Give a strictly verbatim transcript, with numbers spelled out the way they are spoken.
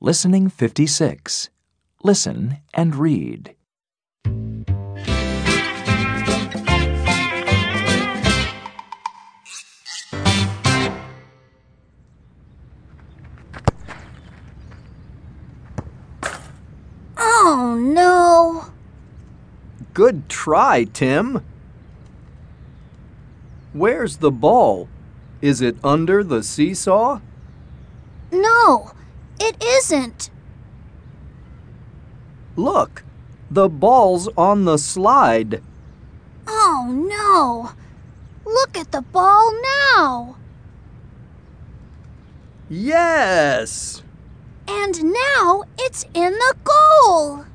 Listening fifty-six. Listen and read. Oh, no. Good try, Tim. Where's the ball? Is it under the seesaw? No, it isn't. Look, the ball's on the slide. Oh, no. Look at the ball now. Yes! And now it's in the goal.